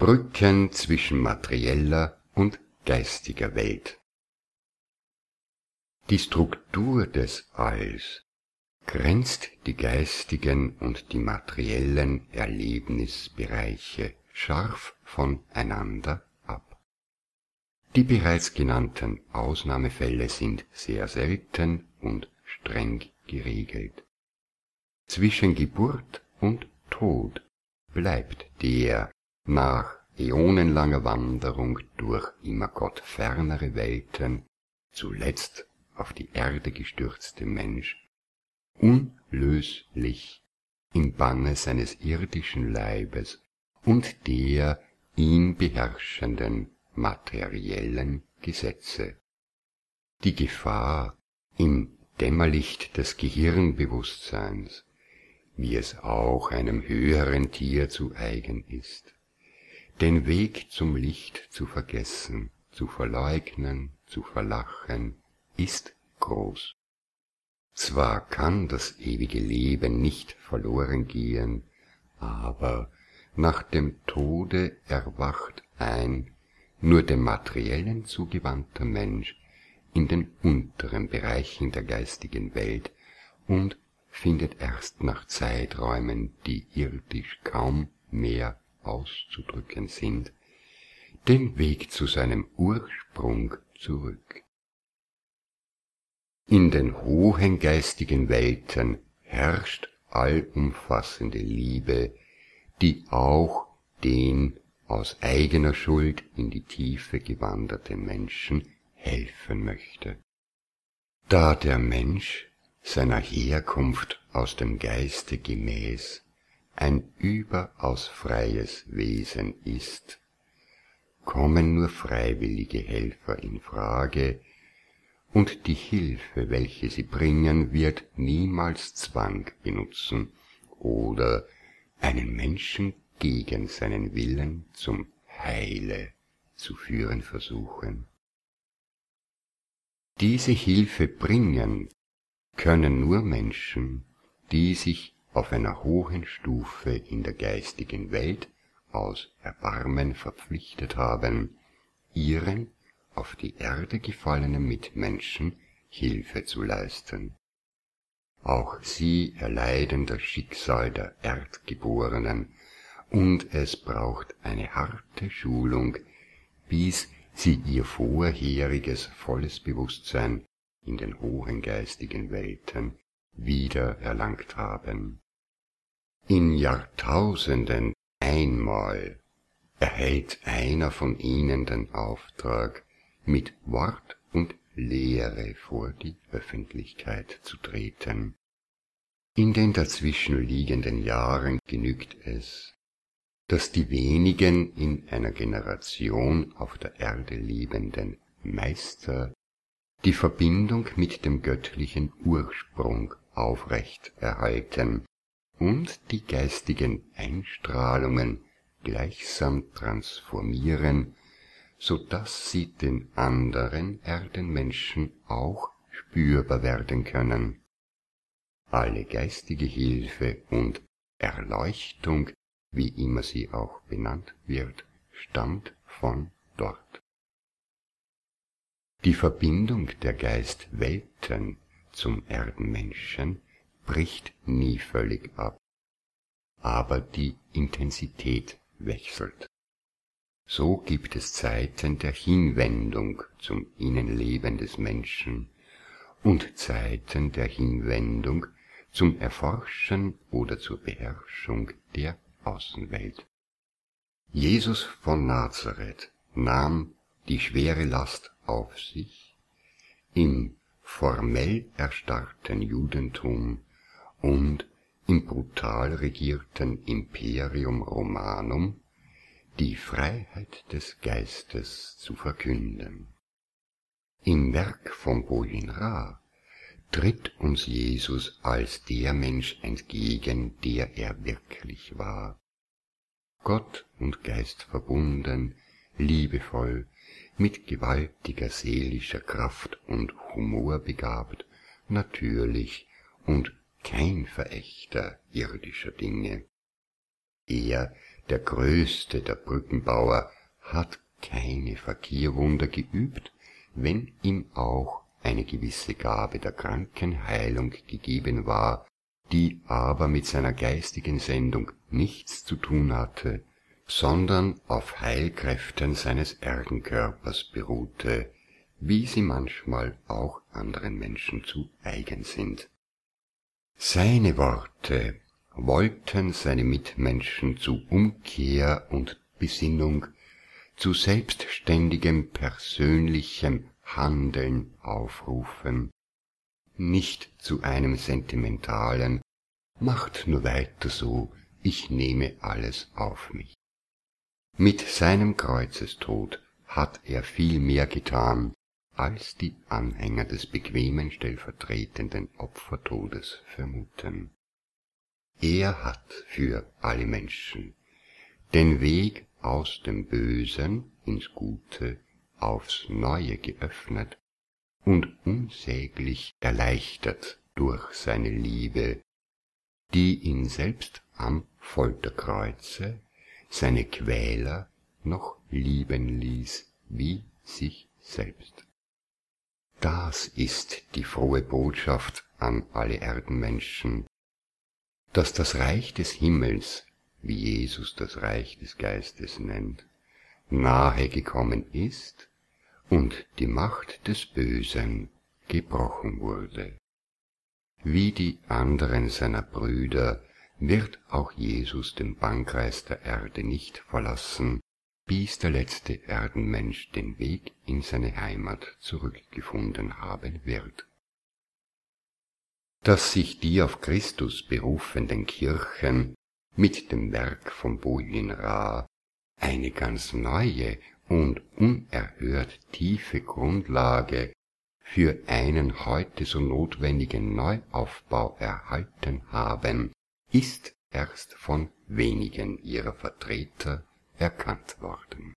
Brücken zwischen materieller und geistiger Welt. Die Struktur des Alls grenzt die geistigen und die materiellen Erlebnisbereiche scharf voneinander ab. Die bereits genannten Ausnahmefälle sind sehr selten und streng geregelt. Zwischen Geburt und Tod bleibt der nach äonenlanger Wanderung durch immer Gott fernere Welten zuletzt auf die Erde gestürzte Mensch unlöslich im Banne seines irdischen Leibes und der ihn beherrschenden materiellen Gesetze. Die Gefahr im Dämmerlicht des Gehirnbewusstseins, wie es auch einem höheren Tier zu eigen ist, den Weg zum Licht zu vergessen, zu verleugnen, zu verlachen, ist groß. Zwar kann das ewige Leben nicht verloren gehen, aber nach dem Tode erwacht ein nur dem Materiellen zugewandter Mensch in den unteren Bereichen der geistigen Welt und findet erst nach Zeiträumen, die irdisch kaum mehr auszudrücken sind, den Weg zu seinem Ursprung zurück. In den hohen geistigen Welten herrscht allumfassende Liebe, die auch den aus eigener Schuld in die Tiefe gewanderten Menschen helfen möchte. Da der Mensch seiner Herkunft aus dem Geiste gemäß ein überaus freies Wesen ist, kommen nur freiwillige Helfer in Frage, und die Hilfe, welche sie bringen, wird niemals Zwang benutzen oder einen Menschen gegen seinen Willen zum Heile zu führen versuchen. Diese Hilfe bringen können nur Menschen, die sich auf einer hohen Stufe in der geistigen Welt aus Erbarmen verpflichtet haben, ihren auf die Erde gefallenen Mitmenschen Hilfe zu leisten. Auch sie erleiden das Schicksal der Erdgeborenen, und es braucht eine harte Schulung, bis sie ihr vorheriges volles Bewusstsein in den hohen geistigen Welten wieder erlangt haben. In Jahrtausenden einmal erhält einer von ihnen den Auftrag, mit Wort und Lehre vor die Öffentlichkeit zu treten. In den dazwischenliegenden Jahren genügt es, dass die wenigen in einer Generation auf der Erde lebenden Meister die Verbindung mit dem göttlichen Ursprung aufrecht erhalten und die geistigen Einstrahlungen gleichsam transformieren, so dass sie den anderen Erdenmenschen auch spürbar werden können. Alle geistige Hilfe und Erleuchtung, wie immer sie auch benannt wird, stammt von dort. Die Verbindung der Geistwelten zum Erdenmenschen bricht nie völlig ab, aber die Intensität wechselt. So gibt es Zeiten der Hinwendung zum Innenleben des Menschen und Zeiten der Hinwendung zum Erforschen oder zur Beherrschung der Außenwelt. Jesus von Nazareth nahm die schwere Last auf sich, im formell erstarrten Judentum und im brutal regierten Imperium Romanum die Freiheit des Geistes zu verkünden. Im Werk von Bohin Ra tritt uns Jesus als der Mensch entgegen, der er wirklich war. Gott und Geist verbunden, liebevoll, mit gewaltiger seelischer Kraft und Humor begabt, natürlich und kein Verächter irdischer Dinge. Er, der größte der Brückenbauer, hat keine Fakirwunder geübt, wenn ihm auch eine gewisse Gabe der Krankenheilung gegeben war, die aber mit seiner geistigen Sendung nichts zu tun hatte, sondern auf Heilkräften seines Erdenkörpers beruhte, wie sie manchmal auch anderen Menschen zu eigen sind. Seine Worte wollten seine Mitmenschen zu Umkehr und Besinnung, zu selbstständigem persönlichem Handeln aufrufen, nicht zu einem sentimentalen »Macht nur weiter so, ich nehme alles auf mich«. Mit seinem Kreuzestod hat er viel mehr getan, als die Anhänger des bequemen stellvertretenden Opfertodes vermuten. Er hat für alle Menschen den Weg aus dem Bösen ins Gute aufs Neue geöffnet und unsäglich erleichtert durch seine Liebe, die ihn selbst am Folterkreuze seine Quäler noch lieben ließ wie sich selbst. Das ist die frohe Botschaft an alle Erdenmenschen, dass das Reich des Himmels, wie Jesus das Reich des Geistes nennt, nahe gekommen ist und die Macht des Bösen gebrochen wurde. Wie die anderen seiner Brüder wird auch Jesus den Bannkreis der Erde nicht verlassen, bis der letzte Erdenmensch den Weg in seine Heimat zurückgefunden haben wird. Dass sich die auf Christus berufenden Kirchen mit dem Werk von Boyin Ra eine ganz neue und unerhört tiefe Grundlage für einen heute so notwendigen Neuaufbau erhalten haben, ist erst von wenigen ihrer Vertreter erkannt worden.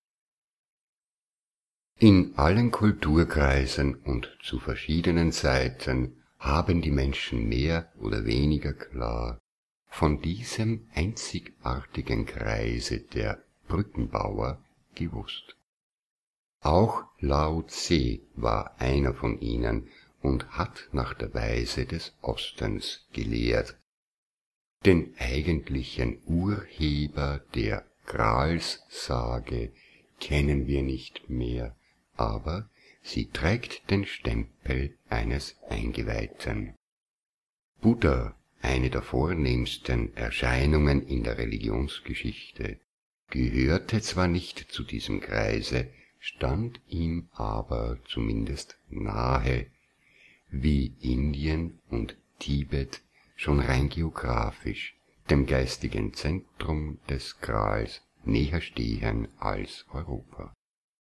In allen Kulturkreisen und zu verschiedenen Zeiten haben die Menschen mehr oder weniger klar von diesem einzigartigen Kreise der Brückenbauer gewusst. Auch Lao Tse war einer von ihnen und hat nach der Weise des Ostens gelehrt. Den eigentlichen Urheber der Gralssage kennen wir nicht mehr, aber sie trägt den Stempel eines Eingeweihten. Buddha, eine der vornehmsten Erscheinungen in der Religionsgeschichte, gehörte zwar nicht zu diesem Kreise, stand ihm aber zumindest nahe, wie Indien und Tibet schon rein geografisch dem geistigen Zentrum des Grals näher stehen als Europa.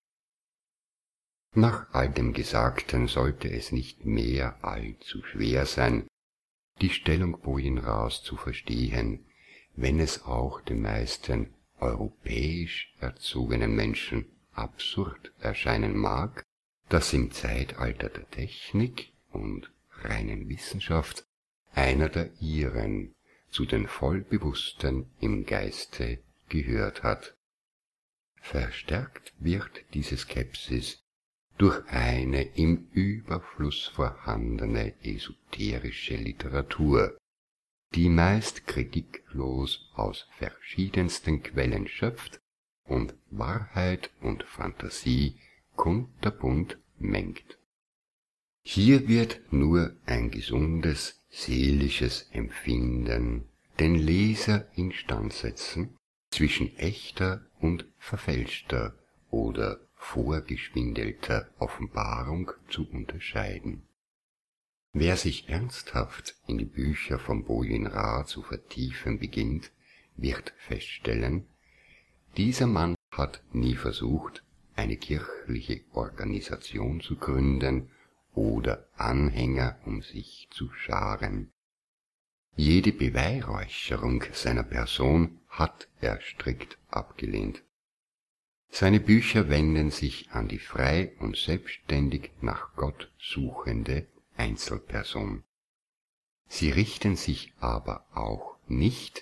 Nach all dem Gesagten sollte es nicht mehr allzu schwer sein, die Stellung Boyin Ras zu verstehen, wenn es auch den meisten europäisch erzogenen Menschen absurd erscheinen mag, dass im Zeitalter der Technik und reinen Wissenschaft einer der ihren zu den Vollbewussten im Geiste gehört hat. Verstärkt wird diese Skepsis durch eine im Überfluss vorhandene esoterische Literatur, die meist kritiklos aus verschiedensten Quellen schöpft und Wahrheit und Fantasie kunterbunt mengt. Hier wird nur ein gesundes, seelisches Empfinden den Leser instand setzen, zwischen echter und verfälschter oder vorgespindelter Offenbarung zu unterscheiden. Wer sich ernsthaft in die Bücher von Boyin Ra zu vertiefen beginnt, wird feststellen, dieser Mann hat nie versucht, eine kirchliche Organisation zu gründen oder Anhänger um sich zu scharen. Jede Beweihräucherung seiner Person hat er strikt abgelehnt. Seine Bücher wenden sich an die frei und selbstständig nach Gott suchende Einzelperson. Sie richten sich aber auch nicht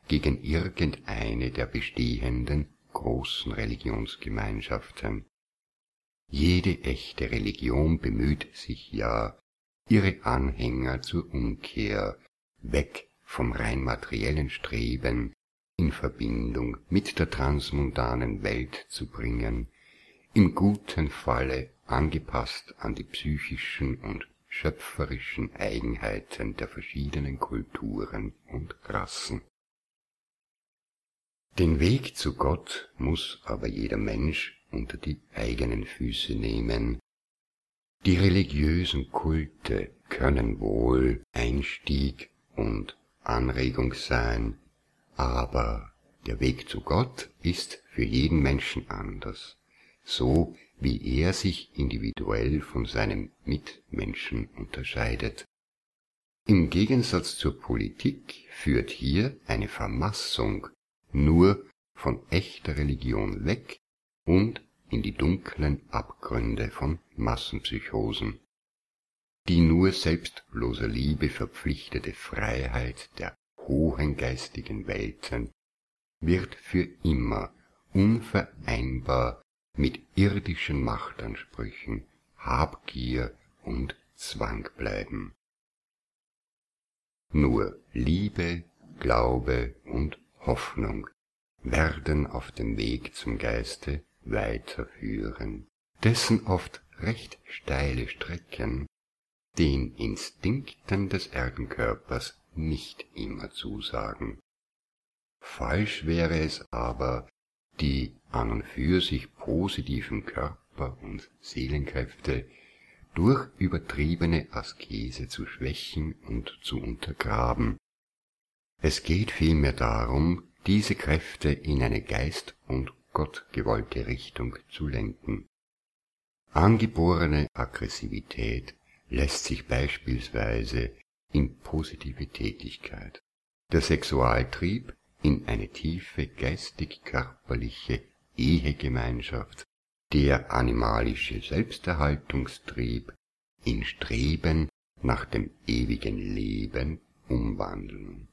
gegen irgendeine der bestehenden großen Religionsgemeinschaften. Jede echte Religion bemüht sich ja, ihre Anhänger zur Umkehr, weg vom rein materiellen Streben, in Verbindung mit der transmundanen Welt zu bringen, im guten Falle angepasst an die psychischen und schöpferischen Eigenheiten der verschiedenen Kulturen und Rassen. Den Weg zu Gott muss aber jeder Mensch unter die eigenen Füße nehmen. Die religiösen Kulte können wohl Einstieg und Anregung sein, aber der Weg zu Gott ist für jeden Menschen anders, so wie er sich individuell von seinem Mitmenschen unterscheidet. Im Gegensatz zur Politik führt hier eine Vermassung nur von echter Religion weg und in die dunklen Abgründe von Massenpsychosen. Die nur selbstloser Liebe verpflichtete Freiheit der hohen geistigen Welten wird für immer unvereinbar mit irdischen Machtansprüchen, Habgier und Zwang bleiben. Nur Liebe, Glaube und Hoffnung werden auf dem Weg zum Geiste weiterführen, dessen oft recht steile Strecken den Instinkten des Erdenkörpers nicht immer zusagen. Falsch wäre es aber, die an und für sich positiven Körper- und Seelenkräfte durch übertriebene Askese zu schwächen und zu untergraben. Es geht vielmehr darum, diese Kräfte in eine geist- und gottgewollte Richtung zu lenken. Angeborene Aggressivität lässt sich beispielsweise in positive Tätigkeit, der Sexualtrieb in eine tiefe geistig-körperliche Ehegemeinschaft, der animalische Selbsterhaltungstrieb in Streben nach dem ewigen Leben umwandeln.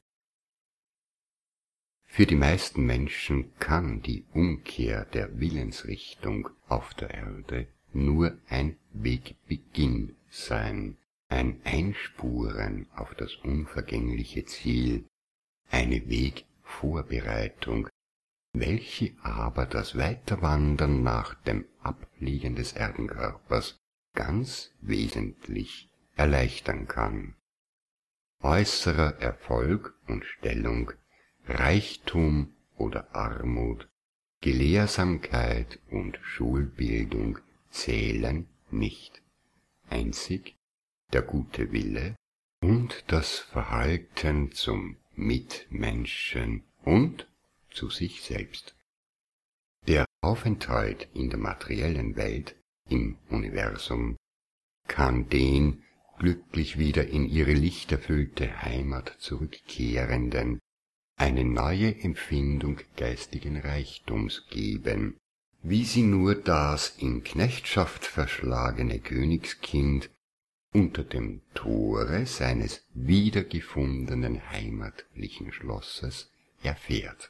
Für die meisten Menschen kann die Umkehr der Willensrichtung auf der Erde nur ein Wegbeginn sein, ein Einspuren auf das unvergängliche Ziel, eine Wegvorbereitung, welche aber das Weiterwandern nach dem Ablegen des Erdenkörpers ganz wesentlich erleichtern kann. Äußerer Erfolg und Stellung, Reichtum oder Armut, Gelehrsamkeit und Schulbildung zählen nicht. Einzig der gute Wille und das Verhalten zum Mitmenschen und zu sich selbst. Der Aufenthalt in der materiellen Welt, im Universum, kann den glücklich wieder in ihre lichterfüllte Heimat zurückkehrenden eine neue Empfindung geistigen Reichtums geben, wie sie nur das in Knechtschaft verschlagene Königskind unter dem Tore seines wiedergefundenen heimatlichen Schlosses erfährt.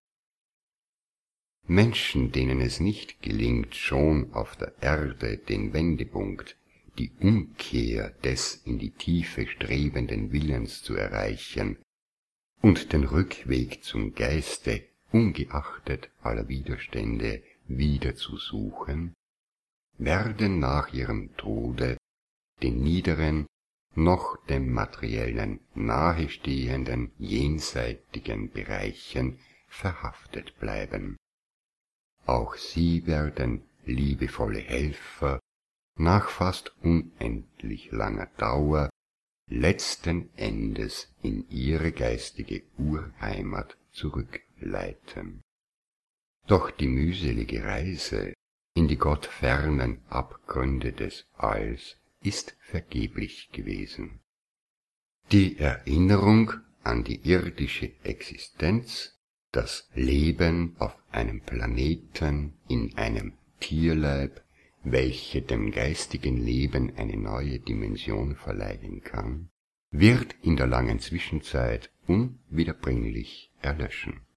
Menschen, denen es nicht gelingt, schon auf der Erde den Wendepunkt, die Umkehr des in die Tiefe strebenden Willens zu erreichen und den Rückweg zum Geiste ungeachtet aller Widerstände wieder zu suchen, werden nach ihrem Tode den niederen, noch dem materiellen nahestehenden jenseitigen Bereichen verhaftet bleiben. Auch sie werden liebevolle Helfer nach fast unendlich langer Dauer letzten Endes in ihre geistige Urheimat zurückleiten. Doch die mühselige Reise in die gottfernen Abgründe des Alls ist vergeblich gewesen. Die Erinnerung an die irdische Existenz, das Leben auf einem Planeten, in einem Tierleib, welche dem geistigen Leben eine neue Dimension verleihen kann, wird in der langen Zwischenzeit unwiederbringlich erlöschen.